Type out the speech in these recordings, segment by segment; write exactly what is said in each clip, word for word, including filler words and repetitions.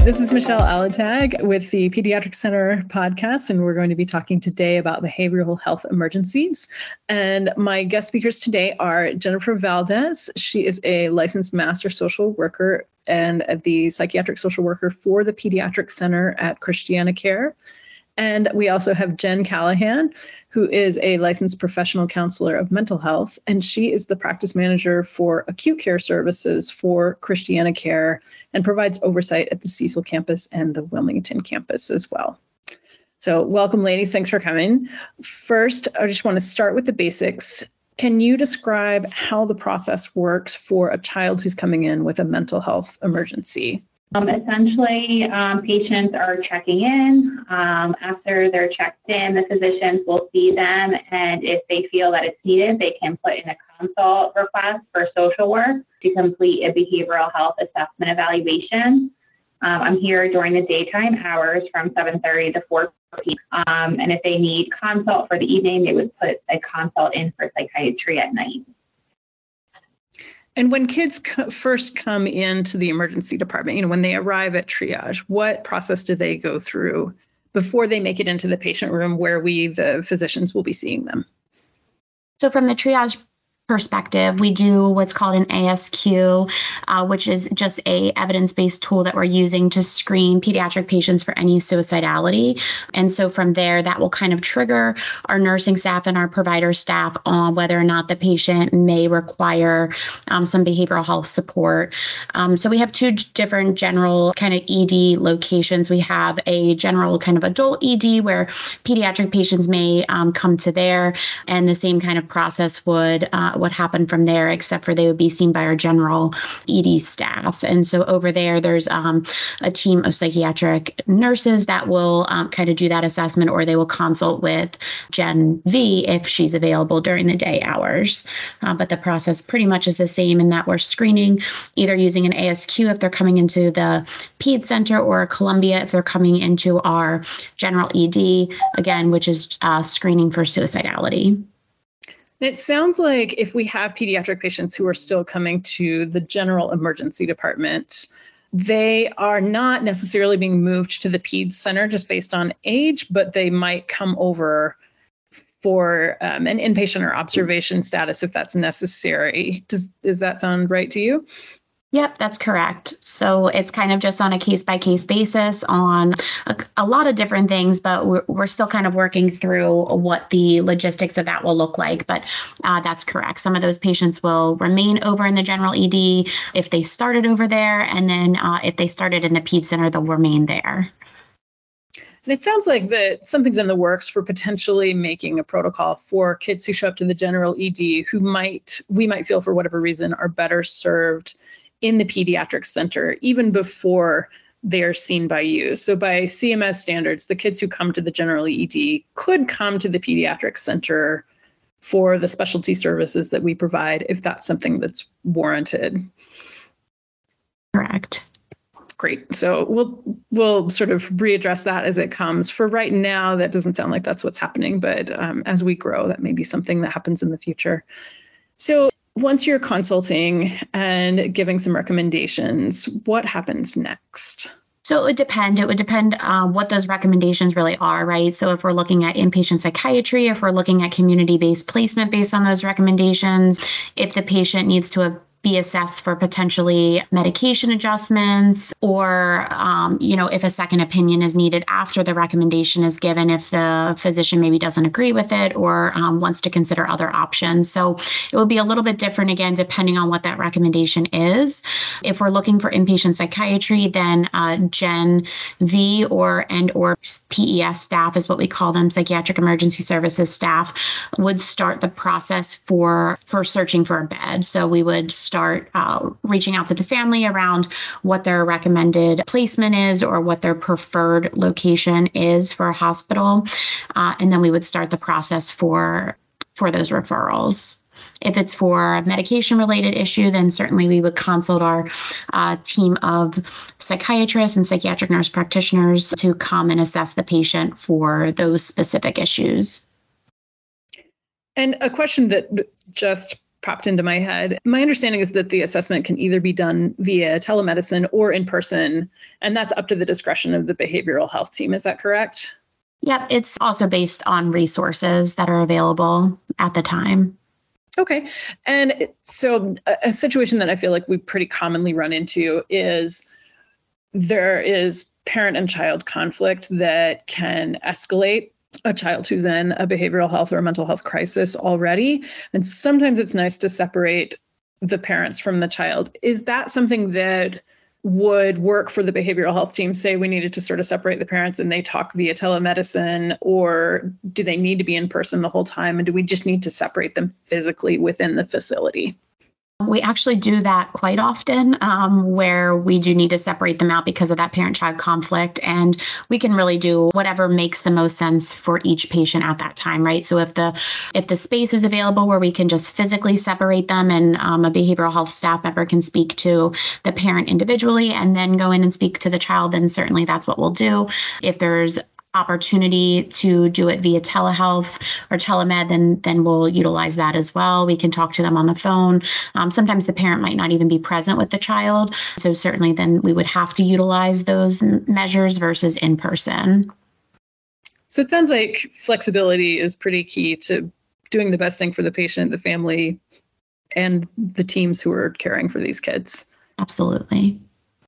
This is Michelle Alatag with the Pediatric Center podcast, and we're going to be talking today about behavioral health emergencies. And my guest speakers today are Jennifer Valdez. She is a licensed master social worker and the psychiatric social worker for the Pediatric Center at ChristianaCare. And we also have Jen Callahan, who is a licensed professional counselor of mental health, and she is the practice manager for acute care services for ChristianaCare and provides oversight at the Cecil campus and the Wilmington campus as well. So welcome, ladies. Thanks for coming. First, I just want to start with the basics. Can you describe how the process works for a child who's coming in with a mental health emergency? Um, essentially, um, patients are checking in. Um, after they're checked in, the physicians will see them, and if they feel that it's needed, they can put in a consult request for social work to complete a behavioral health assessment evaluation. Um, I'm here during the daytime hours from seven thirty to four p.m. Um, and if they need consult for the evening, they would put a consult in for psychiatry at night. And when kids co- first come into the emergency department, you know, when they arrive at triage, what process do they go through before they make it into the patient room where we, the physicians, will be seeing them? So from the triage perspective, we do what's called an A S Q, uh, which is just a evidence-based tool that we're using to screen pediatric patients for any suicidality. And so from there, that will kind of trigger our nursing staff and our provider staff on whether or not the patient may require um, some behavioral health support. Um, so we have two different general kind of E D locations. We have a general kind of adult E D where pediatric patients may um, come to there, and the same kind of process would uh, what happened from there, except for they would be seen by our general E D staff. And so over there, there's um, a team of psychiatric nurses that will um, kind of do that assessment, or they will consult with Gen V if she's available during the day hours. Uh, but the process pretty much is the same in that we're screening either using an A S Q if they're coming into the Ped Center, or Columbia if they're coming into our general E D, again, which is uh, screening for suicidality. It sounds like if we have pediatric patients who are still coming to the general emergency department, they are not necessarily being moved to the Ped Center just based on age, but they might come over for um, an inpatient or observation status if that's necessary. Does, does that sound right to you? Yep, that's correct. So it's kind of just on a case-by-case basis on a, a lot of different things, but we're, we're still kind of working through what the logistics of that will look like. But uh, that's correct. Some of those patients will remain over in the general E D if they started over there, and then uh, if they started in the Ped Center, they'll remain there. And it sounds like that something's in the works for potentially making a protocol for kids who show up to the general E D who might, we might feel for whatever reason, are better served in the pediatric center, even before they're seen by you. So by C M S standards, the kids who come to the general E D could come to the pediatric center for the specialty services that we provide, if that's something that's warranted. Correct. Great. So we'll we'll sort of readdress that as it comes. For right now, that doesn't sound like that's what's happening, but um, as we grow, that may be something that happens in the future. So once you're consulting and giving some recommendations, what happens next? So it would depend. It would depend uh, what those recommendations really are, right? So if we're looking at inpatient psychiatry, if we're looking at community-based placement based on those recommendations, if the patient needs to be assessed for potentially medication adjustments, or, um, you know, if a second opinion is needed after the recommendation is given, if the physician maybe doesn't agree with it or um, wants to consider other options. So it would be a little bit different, again, depending on what that recommendation is. If we're looking for inpatient psychiatry, then uh, Gen V or and or P E S staff is what we call them, psychiatric emergency services staff, would start the process for, for searching for a bed. So we would start uh, reaching out to the family around what their recommended placement is or what their preferred location is for a hospital. Uh, and then we would start the process for, for those referrals. If it's for a medication-related issue, then certainly we would consult our uh, team of psychiatrists and psychiatric nurse practitioners to come and assess the patient for those specific issues. And a question that just popped into my head. My understanding is that the assessment can either be done via telemedicine or in person, and that's up to the discretion of the behavioral health team. Is that correct? Yep. It's also based on resources that are available at the time. Okay. And so a, a situation that I feel like we pretty commonly run into is there is parent and child conflict that can escalate a child who's in a behavioral health or a mental health crisis already. And sometimes it's nice to separate the parents from the child. Is that something that would work for the behavioral health team? Say we needed to sort of separate the parents and they talk via telemedicine, or do they need to be in person the whole time? And do we just need to separate them physically within the facility? We actually do that quite often, um, where we do need to separate them out because of that parent-child conflict. And we can really do whatever makes the most sense for each patient at that time, right? So if the if the space is available where we can just physically separate them and um, a behavioral health staff member can speak to the parent individually and then go in and speak to the child, then certainly that's what we'll do. If there's opportunity to do it via telehealth or telemed, then then we'll utilize that as well. We can talk to them on the phone. Um, sometimes the parent might not even be present with the child. So certainly then we would have to utilize those measures versus in person. So it sounds like flexibility is pretty key to doing the best thing for the patient, the family, and the teams who are caring for these kids. Absolutely.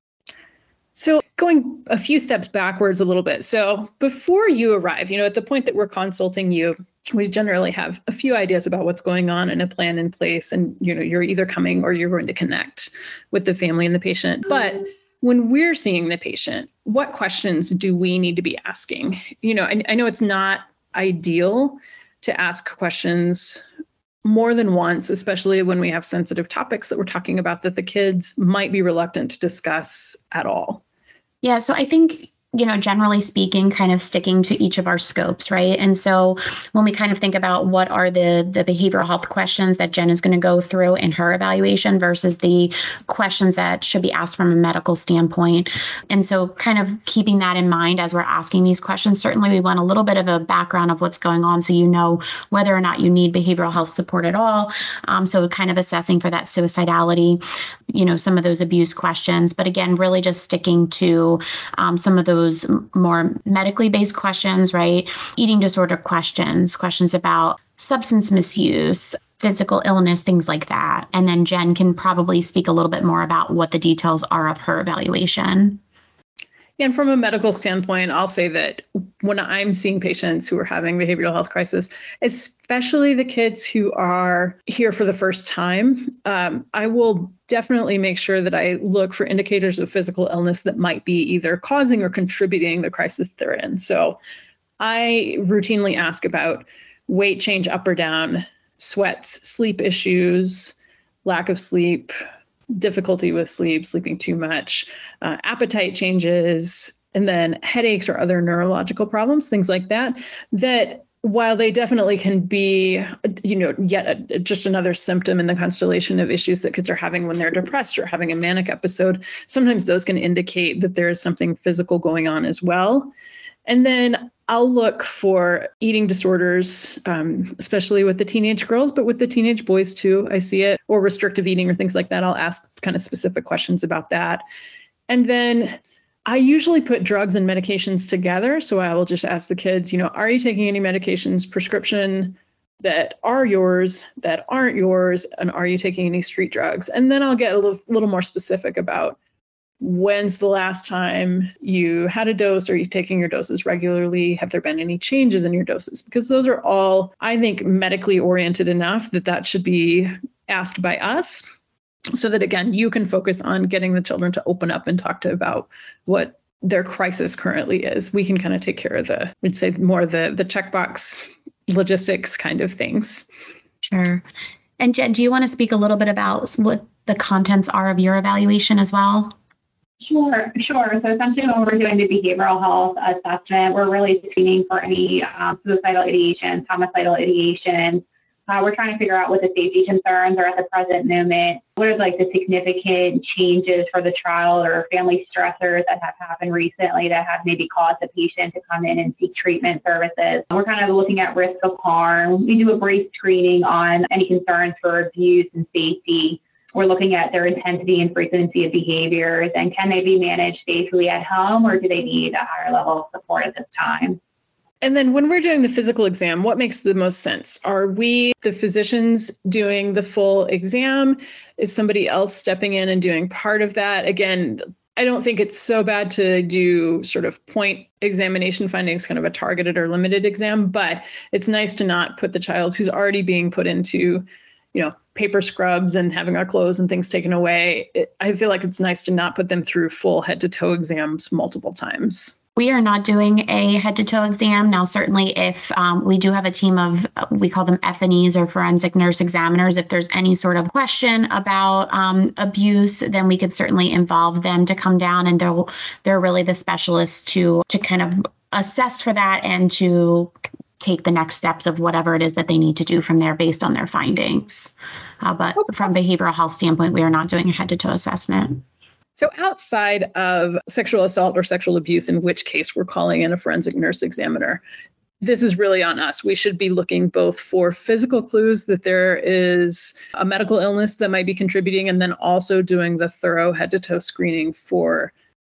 So going a few steps backwards a little bit. So before you arrive, you know, at the point that we're consulting you, we generally have a few ideas about what's going on and a plan in place. And, you know, you're either coming or you're going to connect with the family and the patient. But when we're seeing the patient, what questions do we need to be asking? You know, I, I know it's not ideal to ask questions more than once, especially when we have sensitive topics that we're talking about that the kids might be reluctant to discuss at all. Yeah, so I think, you know, generally speaking, kind of sticking to each of our scopes, right? And so when we kind of think about what are the the behavioral health questions that Jen is going to go through in her evaluation versus the questions that should be asked from a medical standpoint. And so kind of keeping that in mind as we're asking these questions, certainly we want a little bit of a background of what's going on so you know whether or not you need behavioral health support at all. Um, so kind of assessing for that suicidality, you know, some of those abuse questions. But again, really just sticking to um, some of those Those more medically based questions, right? Eating disorder questions, questions about substance misuse, physical illness, things like that. And then Jen can probably speak a little bit more about what the details are of her evaluation. And from a medical standpoint, I'll say that when I'm seeing patients who are having behavioral health crisis, especially the kids who are here for the first time, um, I will definitely make sure that I look for indicators of physical illness that might be either causing or contributing the crisis they're in. So I routinely ask about weight change up or down, sweats, sleep issues, lack of sleep, difficulty with sleep, sleeping too much, uh, appetite changes, and then headaches or other neurological problems, things like that, that while they definitely can be, you know, yet a, just another symptom in the constellation of issues that kids are having when they're depressed or having a manic episode, sometimes those can indicate that there is something physical going on as well. And then I'll look for eating disorders, um, especially with the teenage girls, but with the teenage boys too, I see it, or restrictive eating or things like that. I'll ask kind of specific questions about that. And then I usually put drugs and medications together. So I will just ask the kids, you know, are you taking any medications, prescription, that are yours, that aren't yours, and are you taking any street drugs? And then I'll get a little, little more specific about when's the last time you had a dose? Are you taking your doses regularly? Have there been any changes in your doses? Because those are all, I think, medically oriented enough that that should be asked by us so that, again, you can focus on getting the children to open up and talk to about what their crisis currently is. We can kind of take care of the, we'd say more the, the checkbox logistics kind of things. Sure. And Jen, do you want to speak a little bit about what the contents are of your evaluation as well? Sure, sure. So essentially when we're doing the behavioral health assessment, we're really screening for any um, suicidal ideation, homicidal ideation, Uh, we're trying to figure out what the safety concerns are at the present moment. What are like the significant changes for the child or family stressors that have happened recently that have maybe caused the patient to come in and seek treatment services. We're kind of looking at risk of harm. We do a brief screening on any concerns for abuse and safety. We're looking at their intensity and frequency of behaviors, and can they be managed safely at home, or do they need a higher level of support at this time? And then when we're doing the physical exam, what makes the most sense? Are we, the physicians, doing the full exam? Is somebody else stepping in and doing part of that? Again, I don't think it's so bad to do sort of point examination findings, kind of a targeted or limited exam, but it's nice to not put the child who's already being put into, you know, paper scrubs and having our clothes and things taken away. It, I feel like it's nice to not put them through full head to toe exams multiple times. We are not doing a head-to-toe exam. Now, certainly if um, we do have a team of, we call them F N Es or forensic nurse examiners, if there's any sort of question about um, abuse, then we could certainly involve them to come down, and they're, they're really the specialists to, to kind of assess for that and to take the next steps of whatever it is that they need to do from there based on their findings. Uh, but okay. From a behavioral health standpoint, we are not doing a head-to-toe assessment. So outside of sexual assault or sexual abuse, in which case we're calling in a forensic nurse examiner, this is really on us. We should be looking both for physical clues that there is a medical illness that might be contributing, and then also doing the thorough head-to-toe screening for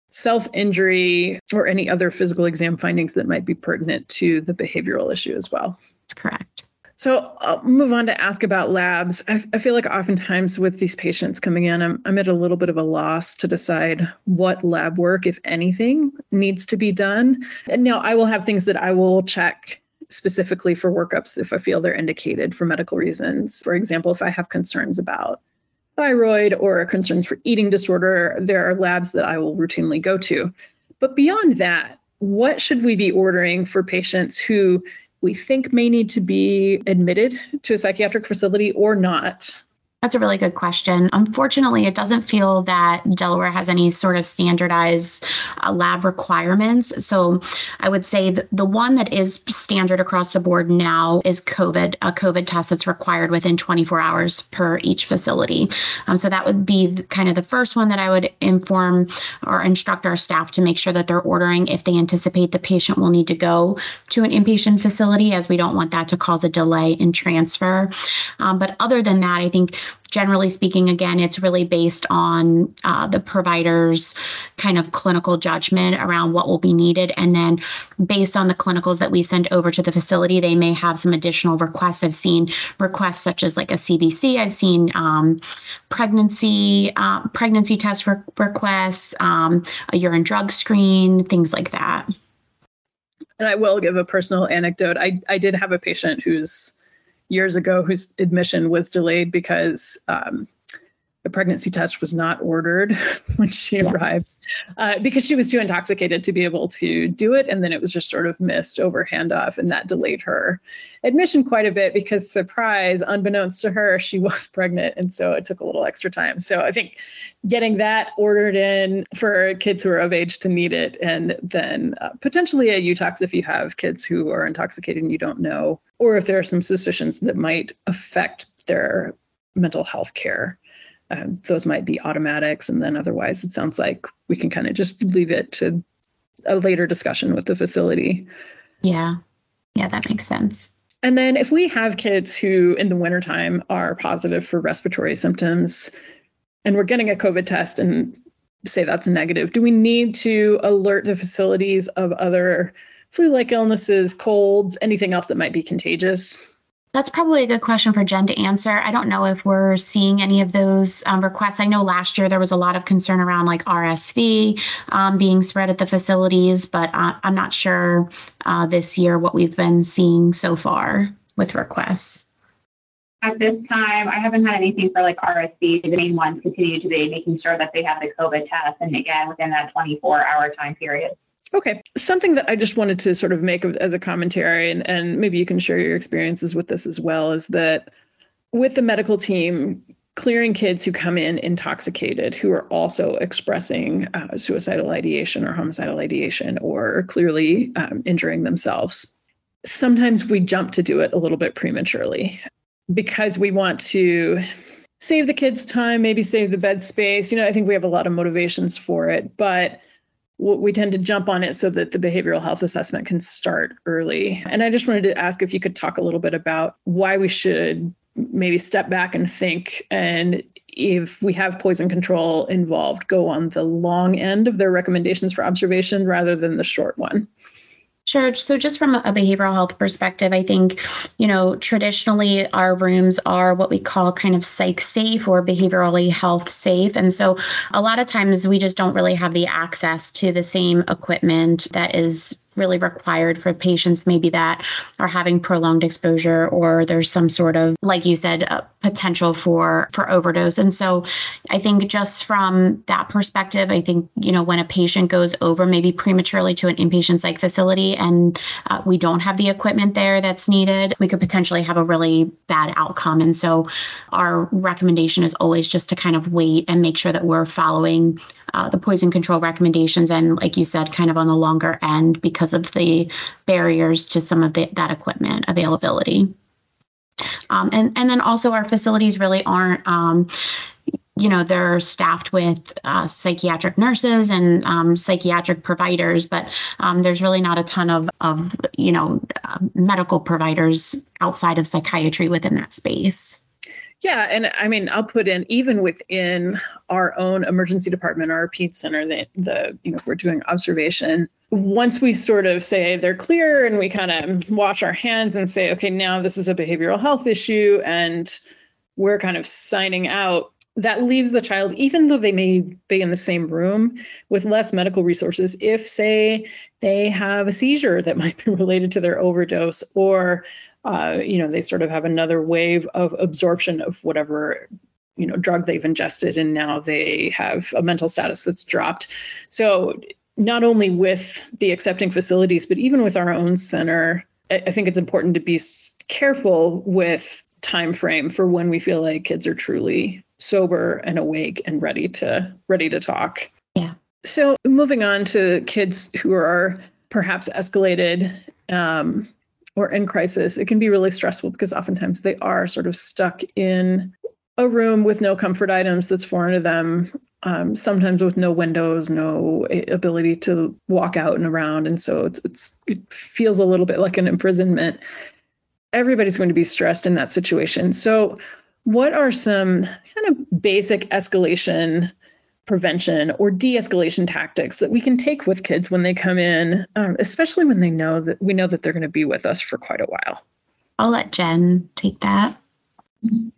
self-injury or any other physical exam findings that might be pertinent to the behavioral issue as well. That's correct. So I'll move on to ask about labs. I, I feel like oftentimes with these patients coming in, I'm, I'm at a little bit of a loss to decide what lab work, if anything, needs to be done. And now I will have things that I will check specifically for workups if I feel they're indicated for medical reasons. For example, if I have concerns about thyroid or concerns for eating disorder, there are labs that I will routinely go to. But beyond that, what should we be ordering for patients who we think may need to be admitted to a psychiatric facility or not? That's a really good question. Unfortunately, it doesn't feel that Delaware has any sort of standardized uh, lab requirements. So I would say the, the one that is standard across the board now is COVID, a COVID test that's required within twenty-four hours per each facility. Um, so that would be kind of the first one that I would inform or instruct our staff to make sure that they're ordering if they anticipate the patient will need to go to an inpatient facility, as we don't want that to cause a delay in transfer. Um, but other than that, I think generally speaking, again, it's really based on uh, the provider's kind of clinical judgment around what will be needed. And then based on the clinicals that we send over to the facility, they may have some additional requests. I've seen requests such as like a C B C. I've seen um, pregnancy uh, pregnancy test re- requests, um, a urine drug screen, things like that. And I will give a personal anecdote. I, I did have a patient who's years ago whose admission was delayed because um, the pregnancy test was not ordered when she yes. arrived uh, because she was too intoxicated to be able to do it. And then it was just sort of missed over handoff, and that delayed her admission quite a bit because, surprise, unbeknownst to her, she was pregnant. And so it took a little extra time. So I think getting that ordered in for kids who are of age to need it, and then uh, potentially a U TOX if you have kids who are intoxicated and you don't know, or if there are some suspicions that might affect their mental health care. Um, those might be automatics. And then otherwise, it sounds like we can kind of just leave it to a later discussion with the facility. Yeah. Yeah, that makes sense. And then if we have kids who in the wintertime are positive for respiratory symptoms and we're getting a COVID test and say that's negative, do we need to alert the facilities of other flu-like illnesses, colds, anything else that might be contagious? That's probably a good question for Jen to answer. I don't know if we're seeing any of those um, requests. I know last year there was a lot of concern around like R S V um, being spread at the facilities, but uh, I'm not sure uh, this year what we've been seeing so far with requests. At this time, I haven't had anything for like R S V. The main ones continue to be making sure that they have the COVID test, and again, within that twenty-four hour time period. Okay. Something that I just wanted to sort of make as a commentary, and, and maybe you can share your experiences with this as well, is that with the medical team, clearing kids who come in intoxicated, who are also expressing uh, suicidal ideation or homicidal ideation, or clearly um, injuring themselves, sometimes we jump to do it a little bit prematurely. because we want to save the kids time, maybe save the bed space. You know, I think we have a lot of motivations for it, but we tend to jump on it so that the behavioral health assessment can start early. And I just wanted to ask if you could talk a little bit about why we should maybe step back and think, and if we have poison control involved, go on the long end of their recommendations for observation rather than the short one. Sure. So just from a behavioral health perspective, I think, you know, traditionally our rooms are what we call kind of psych safe or behaviorally health safe. And so a lot of times we just don't really have the access to the same equipment that is really required for patients maybe that are having prolonged exposure, or there's some sort of, like you said, uh, potential for for overdose. And so I think just from that perspective, I think, you know, when a patient goes over maybe prematurely to an inpatient psych facility and uh, we don't have the equipment there that's needed, we could potentially have a really bad outcome. And so our recommendation is always just to kind of wait and make sure that we're following Uh, the poison control recommendations, and like you said, kind of on the longer end because of the barriers to some of the, that equipment availability. Um, and, and then also our facilities really aren't, um, you know, they're staffed with uh, psychiatric nurses and um, psychiatric providers, but um, there's really not a ton of, of you know, uh, medical providers outside of psychiatry within that space. Yeah. And I mean, I'll put in, even within our own emergency department, our ped center, the, the, you know, if we're doing observation, once we sort of say they're clear and we kind of wash our hands and say, okay, now this is a behavioral health issue and we're kind of signing out, that leaves the child, even though they may be in the same room, with less medical resources. If, say, they have a seizure that might be related to their overdose, or Uh, you know, they sort of have another wave of absorption of whatever, you know, drug they've ingested, and now they have a mental status that's dropped. So not only with the accepting facilities, but even with our own center, I think it's important to be careful with time frame for when we feel like kids are truly sober and awake and ready to ready to talk. Yeah. So moving on to kids who are perhaps escalated, um, or in crisis, it can be really stressful because oftentimes they are sort of stuck in a room with no comfort items that's foreign to them, um, sometimes with no windows, no ability to walk out and around. And so it's, it's it feels a little bit like an imprisonment. Everybody's going to be stressed in that situation. So what are some kind of basic escalation prevention or de-escalation tactics that we can take with kids when they come in, um, especially when they know that we know that they're going to be with us for quite a while? I'll let Jen take that. Um,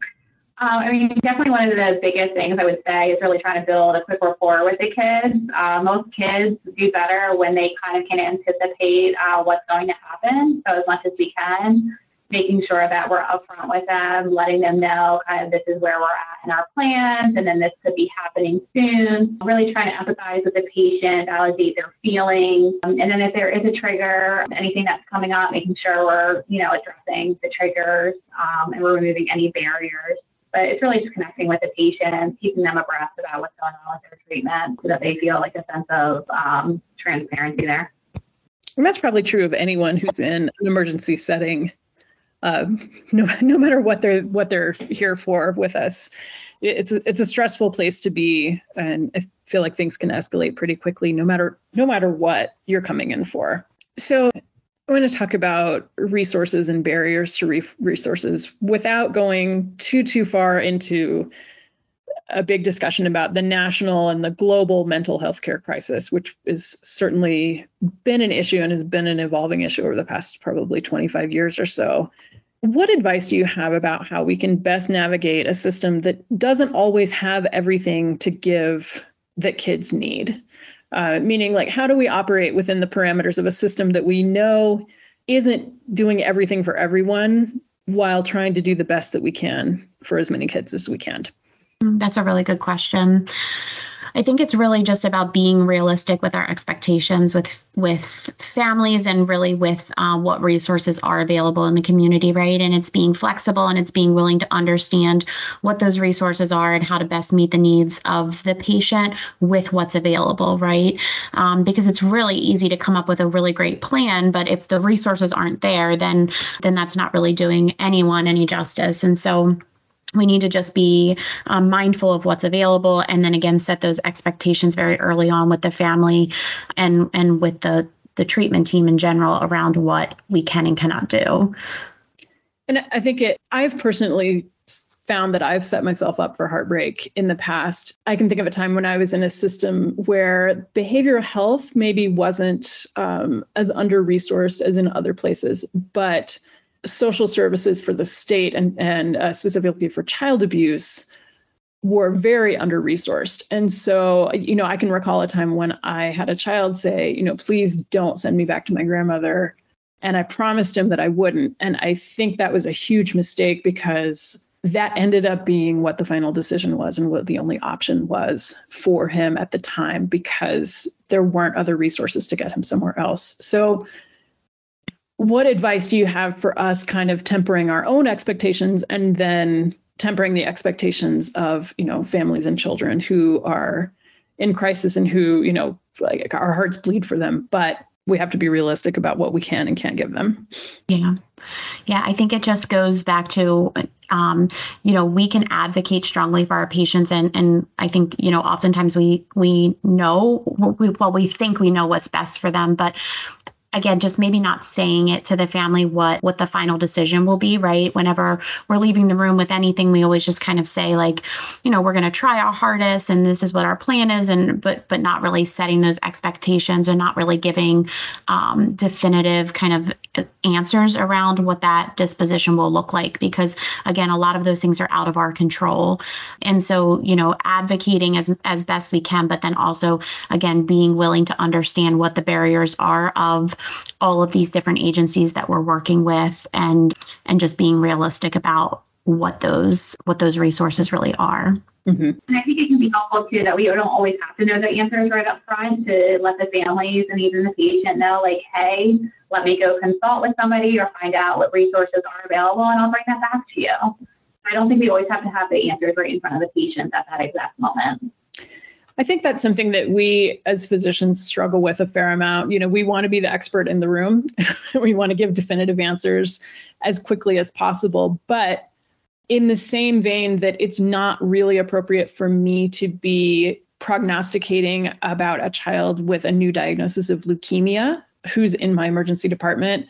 I mean, definitely one of the biggest things I would say is really trying to build a quick rapport with the kids. Uh, most kids do better when they kind of can anticipate uh, what's going to happen. So as much as we can, making sure that we're upfront with them, letting them know kind of this is where we're at in our plans, and then this could be happening soon. Really trying to empathize with the patient, validate their feelings, um, and then if there is a trigger, anything that's coming up, making sure we're, you know, addressing the triggers um, and we're removing any barriers. But it's really just connecting with the patient, keeping them abreast about what's going on with their treatment so that they feel like a sense of um, transparency there. And that's probably true of anyone who's in an emergency setting. Uh, no, no matter what they're what they're here for with us, it's a, it's a stressful place to be, and I feel like things can escalate pretty quickly, no matter no matter what you're coming in for. So I want to talk about resources and barriers to re- resources without going too too far into a big discussion about the national and the global mental health care crisis, which has certainly been an issue and has been an evolving issue over the past probably twenty-five years or so. What advice do you have about how we can best navigate a system that doesn't always have everything to give that kids need? Uh, meaning, like, how do we operate within the parameters of a system that we know isn't doing everything for everyone while trying to do the best that we can for as many kids as we can? That's a really good question. I think it's really just about being realistic with our expectations with with families and really with uh, what resources are available in the community, right? And it's being flexible and it's being willing to understand what those resources are and how to best meet the needs of the patient with what's available, right? Um, because it's really easy to come up with a really great plan, but if the resources aren't there, then then that's not really doing anyone any justice. And so we need to just be um, mindful of what's available, and then again set those expectations very early on with the family and and with the the treatment team in general around what we can and cannot do. And I think it, I've personally found that I've set myself up for heartbreak in the past. I can think of a time when I was in a system where behavioral health maybe wasn't um, as under-resourced as in other places, but social services for the state and, and uh, specifically for child abuse were very under-resourced. And so, you know, I can recall a time when I had a child say, you know, please don't send me back to my grandmother. And I promised him that I wouldn't. And I think that was a huge mistake because that ended up being what the final decision was and what the only option was for him at the time, because there weren't other resources to get him somewhere else. So what advice do you have for us kind of tempering our own expectations and then tempering the expectations of, you know, families and children who are in crisis and who, you know, like our hearts bleed for them, but we have to be realistic about what we can and can't give them? Yeah. Yeah. I think it just goes back to, um, you know, we can advocate strongly for our patients. And, and I think, you know, oftentimes we, we know, we, well, we think we know what's best for them, but again, just maybe not saying it to the family what what the final decision will be, right? Whenever we're leaving the room with anything, we always just kind of say like, you know, we're going to try our hardest and this is what our plan is, and but but not really setting those expectations and not really giving um, definitive kind of answers around what that disposition will look like, because again, a lot of those things are out of our control. And so, you know, advocating as as best we can, but then also, again, being willing to understand what the barriers are of all of these different agencies that we're working with, and and just being realistic about what those what those resources really are. Mm-hmm. And I think it can be helpful too that we don't always have to know the answers right up front, to let the families and even the patient know, like, hey, let me go consult with somebody or find out what resources are available, and I'll bring that back to you. I don't think we always have to have the answers right in front of the patient at that exact moment. I think that's something that we as physicians struggle with a fair amount. You know, we want to be the expert in the room. We want to give definitive answers as quickly as possible. But in the same vein that it's not really appropriate for me to be prognosticating about a child with a new diagnosis of leukemia who's in my emergency department,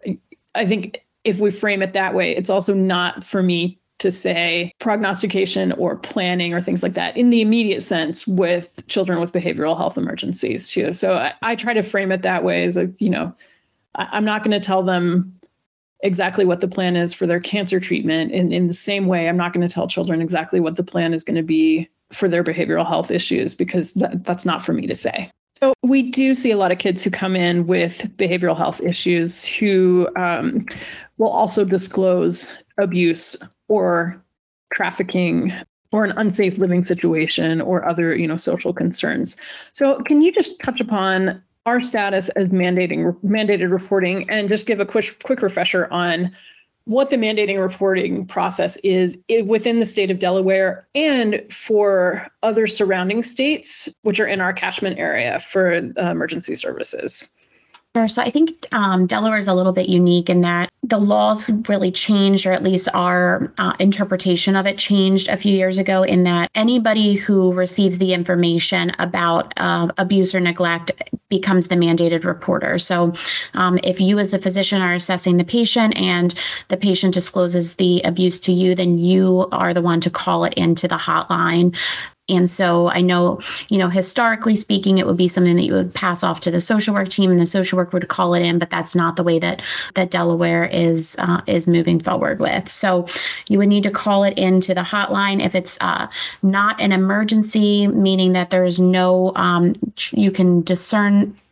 I think if we frame it that way, it's also not for me to say prognostication or planning or things like that in the immediate sense with children with behavioral health emergencies too. So I, I try to frame it that way as a, you know, I, I'm not going to tell them exactly what the plan is for their cancer treatment. In, in the same way, I'm not going to tell children exactly what the plan is going to be for their behavioral health issues, because that, that's not for me to say. So we do see a lot of kids who come in with behavioral health issues who um, will also disclose abuse or trafficking or an unsafe living situation or other, you know, social concerns. So can you just touch upon our status as mandating mandated reporting and just give a quick quick refresher on what the mandating reporting process is within the state of Delaware and for other surrounding states, which are in our catchment area for uh, emergency services? Sure. So I think um, Delaware is a little bit unique in that the laws really changed, or at least our uh, interpretation of it changed a few years ago, in that anybody who receives the information about uh, abuse or neglect becomes the mandated reporter. So um, if you as the physician are assessing the patient and the patient discloses the abuse to you, then you are the one to call it into the hotline. And so I know, you know, historically speaking, it would be something that you would pass off to the social work team and the social work would call it in, but that's not the way that that Delaware is uh, is moving forward with. So you would need to call it into the hotline if it's uh, not an emergency, meaning that there's no, um, you can discern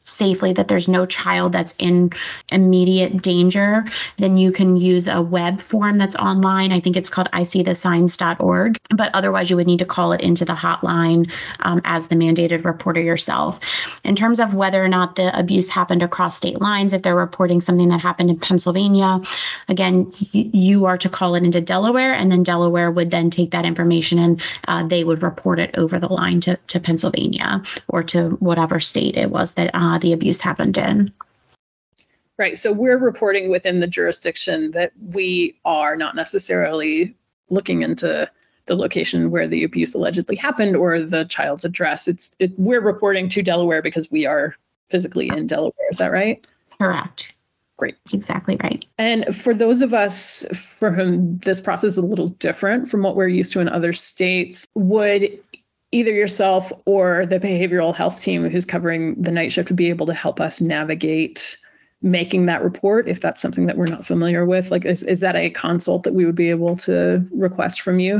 safely, that there's no child that's in immediate danger, then you can use a web form that's online. I think it's called I see the signs dot org. But otherwise, you would need to call it into the hotline um, as the mandated reporter yourself. In terms of whether or not the abuse happened across state lines, if they're reporting something that happened in Pennsylvania, again, y- you are to call it into Delaware, and then Delaware would then take that information and uh, they would report it over the line to, to Pennsylvania or to whatever state it was that uh, the abuse happened in. Right. So we're reporting within the jurisdiction that we are, not necessarily looking into the location where the abuse allegedly happened or the child's address. It's it, we're reporting to Delaware because we are physically in Delaware. Is that right? Correct. Great. That's exactly right. And for those of us for whom this process is a little different from what we're used to in other states, would either yourself or the behavioral health team who's covering the night shift be able to help us navigate making that report if that's something that we're not familiar with? Like, is, is that a consult that we would be able to request from you?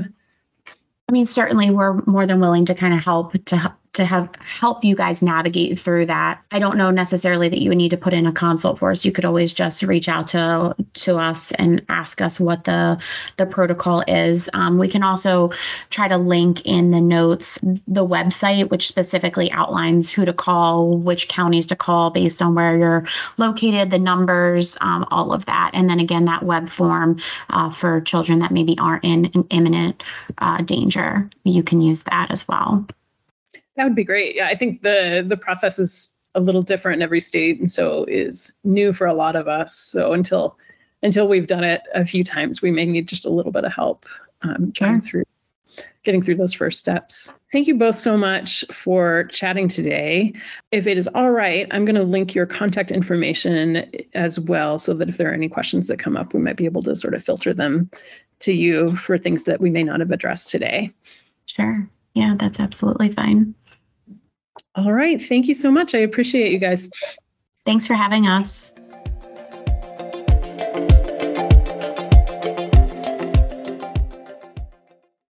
I mean, certainly we're more than willing to kind of help to to have help you guys navigate through that. I don't know necessarily that you would need to put in a consult for us. You could always just reach out to to us and ask us what the the protocol is. Um, we can also try to link in the notes the website, which specifically outlines who to call, which counties to call based on where you're located, the numbers, um, all of that. And then again, that web form uh, for children that maybe aren't in an imminent uh, danger. You can use that as well. That would be great. Yeah, I think the the process is a little different in every state, and so is new for a lot of us. So until until we've done it a few times, we may need just a little bit of help um, getting through getting through those first steps. Thank you both so much for chatting today. If it is all right, I'm going to link your contact information as well, so that if there are any questions that come up, we might be able to sort of filter them to you for things that we may not have addressed today. Sure. Yeah, that's absolutely fine. All right. Thank you so much. I appreciate you guys. Thanks for having us.